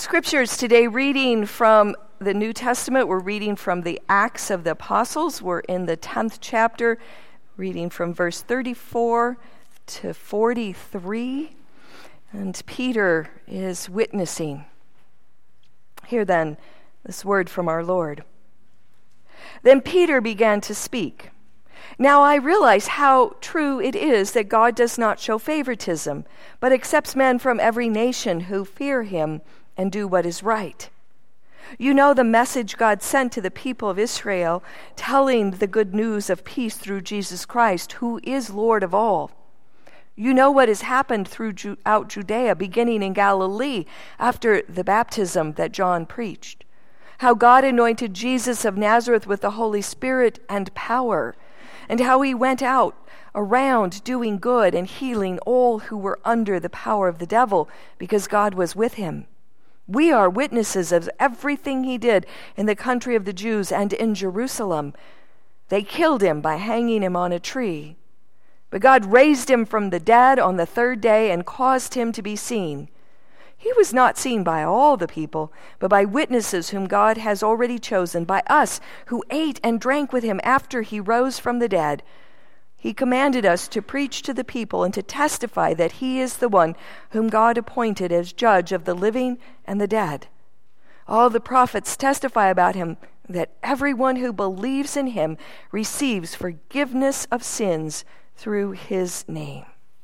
scriptures today, reading from the New Testament, we're reading from the Acts of the Apostles. We're in the 10th chapter, reading from verse 34 to 43. And Peter is witnessing. Hear then this word from our Lord. Then Peter began to speak. Now I realize how true it is that God does not show favoritism, but accepts men from every nation who fear him and do what is right. You know the message God sent to the people of Israel, telling the good news of peace through Jesus Christ, who is Lord of all. You know what has happened throughout Judea, beginning in Galilee, after the baptism that John preached. How God anointed Jesus of Nazareth with the Holy Spirit and power, and how he went out around doing good and healing all who were under the power of the devil, because God was with him. We are witnesses of everything he did in the country of the Jews and in Jerusalem. They killed him by hanging him on a tree. But God raised him from the dead on the third day and caused him to be seen. He was not seen by all the people, but by witnesses whom God has already chosen, by us who ate and drank with him after he rose from the dead. He commanded us to preach to the people and to testify that he is the one whom God appointed as judge of the living and the dead. All the prophets testify about him, that everyone who believes in him receives forgiveness of sins through his name.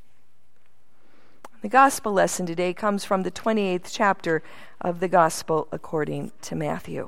The gospel lesson today comes from the 28th chapter of the Gospel according to Matthew.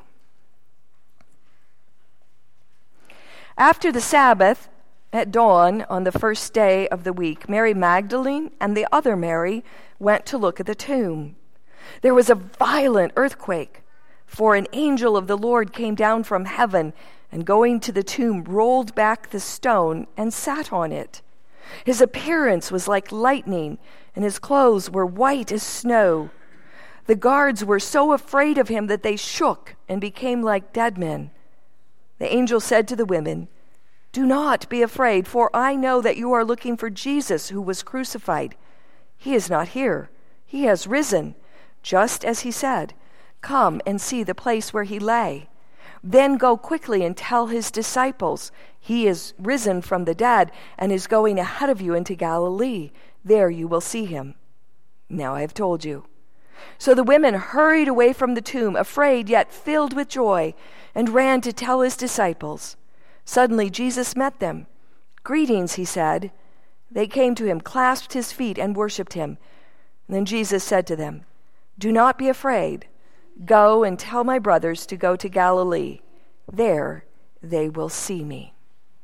After the Sabbath, at dawn on the first day of the week, Mary Magdalene and the other Mary went to look at the tomb. There was a violent earthquake, for an angel of the Lord came down from heaven and going to the tomb rolled back the stone and sat on it. His appearance was like lightning, and his clothes were white as snow. The guards were so afraid of him that they shook and became like dead men. The angel said to the women, "Do not be afraid, for I know that you are looking for Jesus who was crucified. He is not here. He has risen, just as he said. Come and see the place where he lay. Then go quickly and tell his disciples, he is risen from the dead and is going ahead of you into Galilee. There you will see him. Now I have told you." So the women hurried away from the tomb, afraid yet filled with joy, and ran to tell his disciples. Suddenly Jesus met them. "Greetings," he said. They came to him, clasped his feet, and worshipped him. And then Jesus said to them, "Do not be afraid. Go and tell my brothers to go to Galilee. There they will see me."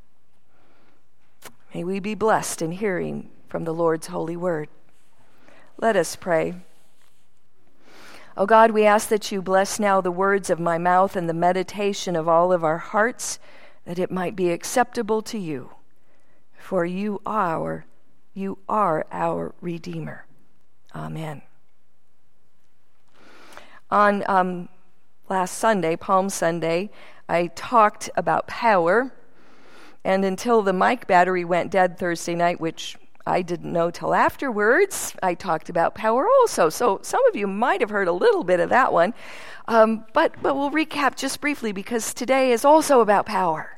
May we be blessed in hearing from the Lord's holy word. Let us pray. O God, we ask that you bless now the words of my mouth and the meditation of all of our hearts, that it might be acceptable to you. For you are our Redeemer. Amen. On last Sunday, Palm Sunday, I talked about power, and until the mic battery went dead Thursday night, which I didn't know till afterwards, I talked about power also. So some of you might have heard a little bit of that one, but we'll recap just briefly because today is also about power.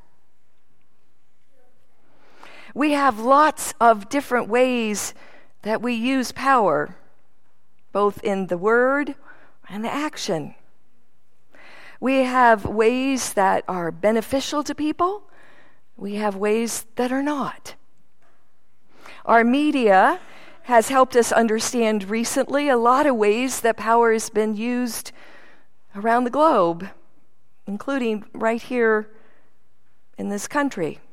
We have lots of different ways that we use power, both in the word and the action. We have ways that are beneficial to people. We have ways that are not. Our media has helped us understand recently a lot of ways that power has been used around the globe, including right here in this country.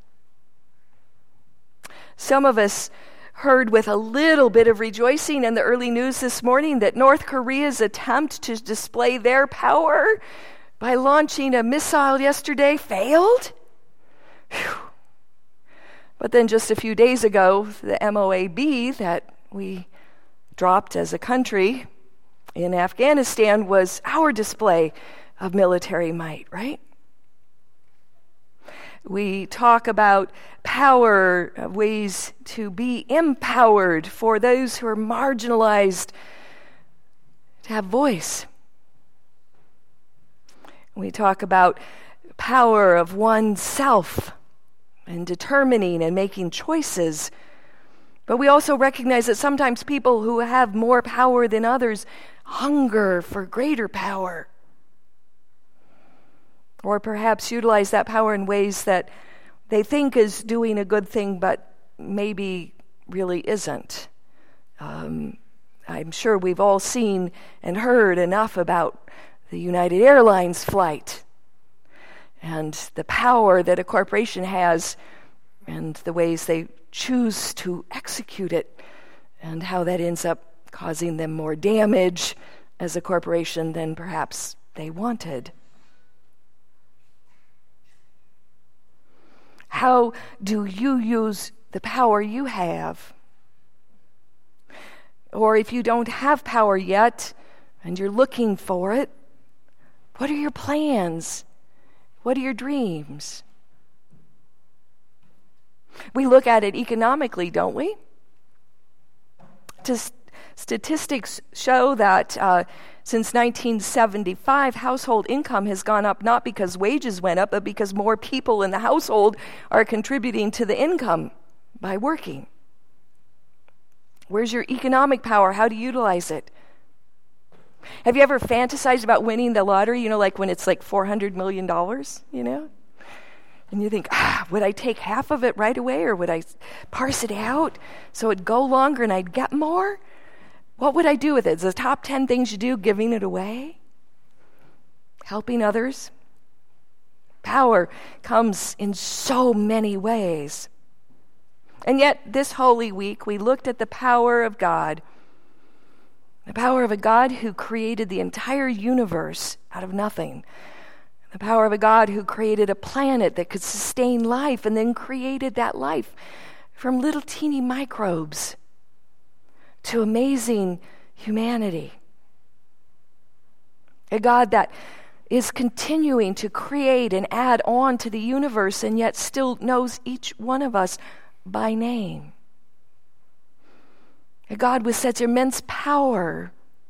Some of us heard with a little bit of rejoicing in the early news this morning that North Korea's attempt to display their power by launching a missile yesterday failed. Whew. But then just a few days ago, the MOAB that we dropped as a country in Afghanistan was our display of military might, right? We talk about power, ways to be empowered for those who are marginalized, to have voice We talk about power of oneself and determining and making choices. But we also recognize that sometimes people who have more power than others hunger for greater power. Or perhaps utilize that power in ways that they think is doing a good thing, but maybe really isn't. I'm sure we've all seen and heard enough about the United Airlines flight and the power that a corporation has and the ways they choose to execute it and how that ends up causing them more damage as a corporation than perhaps they wanted. How do you use the power you have? Or if you don't have power yet and you're looking for it, what are your plans? What are your dreams? We look at it economically, don't we? Statistics show that since 1975, household income has gone up not because wages went up, but because more people in the household are contributing to the income by working. Where's your economic power? How do you utilize it? Have you ever fantasized about winning the lottery, like when it's like $400 million, And you think, would I take half of it right away, or would I parse it out so it'd go longer and I'd get more? What would I do with it? Is the top 10 things you do giving it away? Helping others? Power comes in so many ways. And yet, this Holy Week, we looked at the power of God. The power of a God who created the entire universe out of nothing. The power of a God who created a planet that could sustain life and then created that life from little teeny microbes to amazing humanity. A God that is continuing to create and add on to the universe and yet still knows each one of us by name. A God with such immense power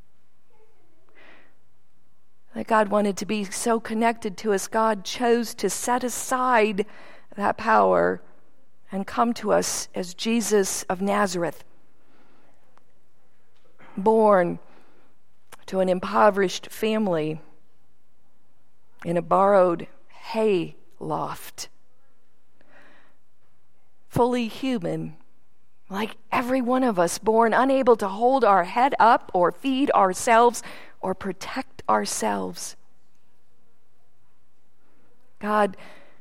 that God wanted to be so connected to us. God chose to set aside that power and come to us as Jesus of Nazareth, born to an impoverished family in a borrowed hay loft, fully human, like every one of us, born unable to hold our head up or feed ourselves or protect ourselves. God,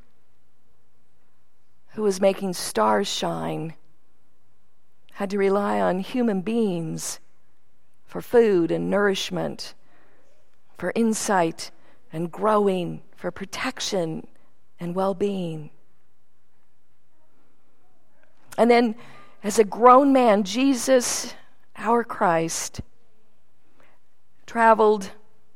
who was making stars shine, had to rely on human beings for food and nourishment, for insight and growing, for protection and well-being. And then, as a grown man, Jesus, our Christ, traveled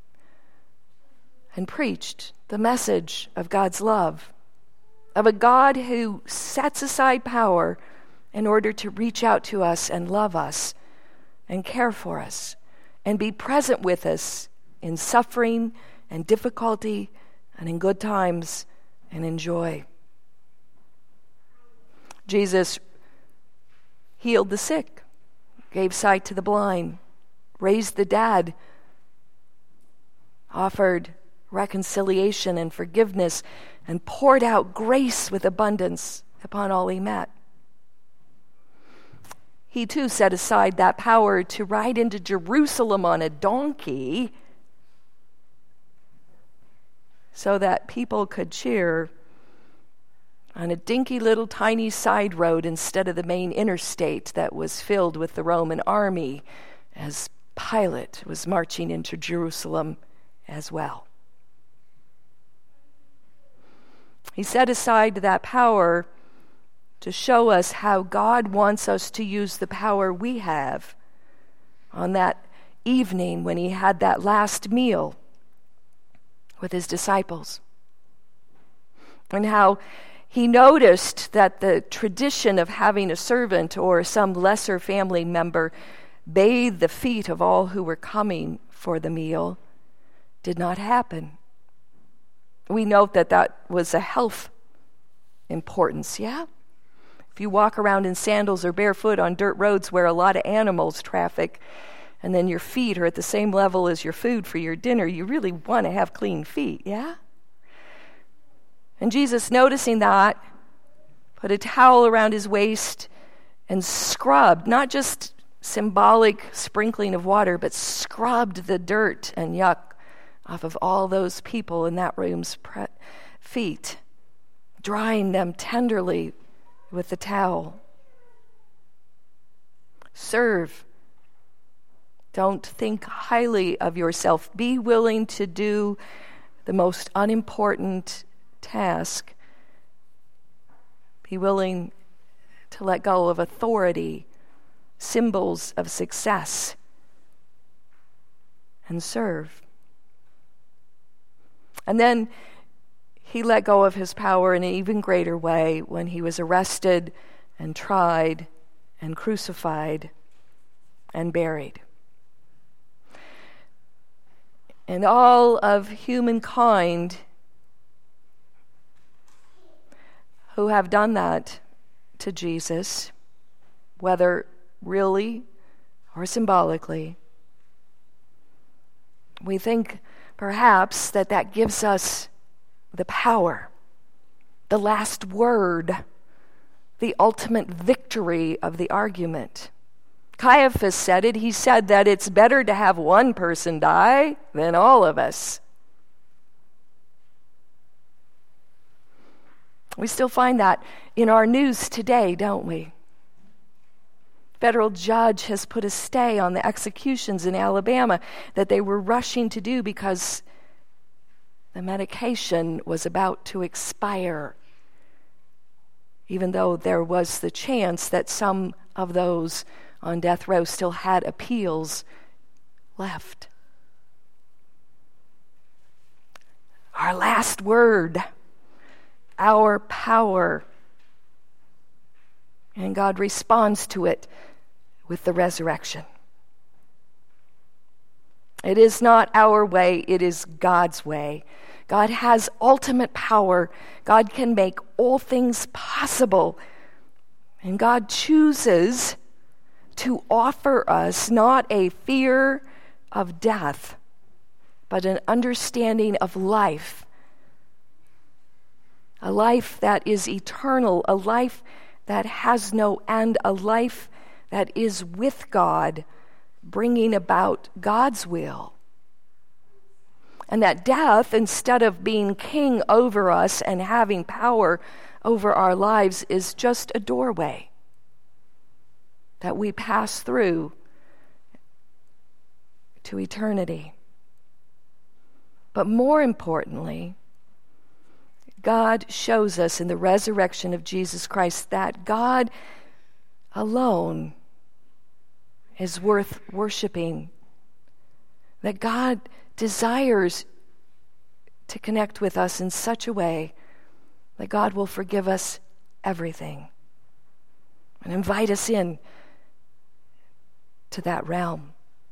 and preached the message of God's love, of a God who sets aside power in order to reach out to us and love us and care for us and be present with us in suffering and difficulty and in good times and in joy. Jesus healed the sick, gave sight to the blind, raised the dead, offered reconciliation and forgiveness, and poured out grace with abundance upon all he met. He too set aside that power to ride into Jerusalem on a donkey so that people could cheer on a dinky little tiny side road instead of the main interstate that was filled with the Roman army as Pilate was marching into Jerusalem as well. He set aside that power to show us how God wants us to use the power we have on that evening when he had that last meal with his disciples. And how he noticed that the tradition of having a servant or some lesser family member bathe the feet of all who were coming for the meal did not happen. We note that that was a health importance, yeah? If you walk around in sandals or barefoot on dirt roads where a lot of animals traffic, and then your feet are at the same level as your food for your dinner, you really want to have clean feet, yeah? And Jesus, noticing that, put a towel around his waist and scrubbed, not just symbolic sprinkling of water, but scrubbed the dirt and yuck off of all those people in that room's feet, drying them tenderly with the towel. Serve. Don't think highly of yourself. Be willing to do the most unimportant task. Be willing to let go of authority, symbols of success, and serve. And then he let go of his power in an even greater way when he was arrested and tried and crucified and buried. And all of humankind who have done that to Jesus, whether really or symbolically, we think perhaps that gives us the power, the last word, the ultimate victory of the argument. Caiaphas said it. He said that it's better to have one person die than all of us. We still find that in our news today, don't we? Federal judge has put a stay on the executions in Alabama that they were rushing to do because the medication was about to expire, even though there was the chance that some of those on death row still had appeals left. Our last word, our power. And God responds to it with the resurrection. It is not our way, it is God's way. God has ultimate power. God can make all things possible. And God chooses to offer us not a fear of death, but an understanding of life. A life that is eternal, a life that has no end, a life that is with God, bringing about God's will. And that death, instead of being king over us and having power over our lives, is just a doorway that we pass through to eternity. But more importantly, God shows us in the resurrection of Jesus Christ that God alone is worth worshiping, that God desires to connect with us in such a way that God will forgive us everything and invite us in to that realm.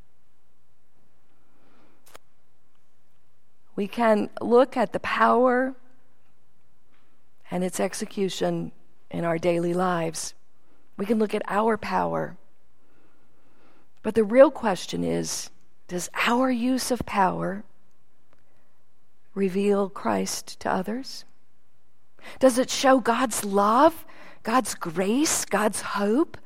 We can look at the power and its execution in our daily lives. We can look at our power. But the real question is, does our use of power reveal Christ to others? Does it show God's love, God's grace, God's hope?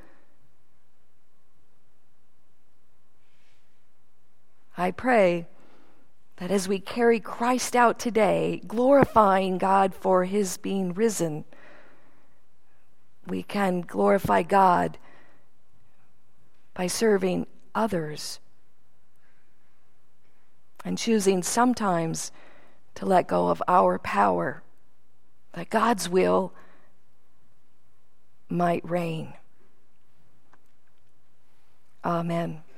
I pray that as we carry Christ out today, glorifying God for his being risen, we can glorify God by serving others and choosing sometimes to let go of our power, that God's will might reign. Amen.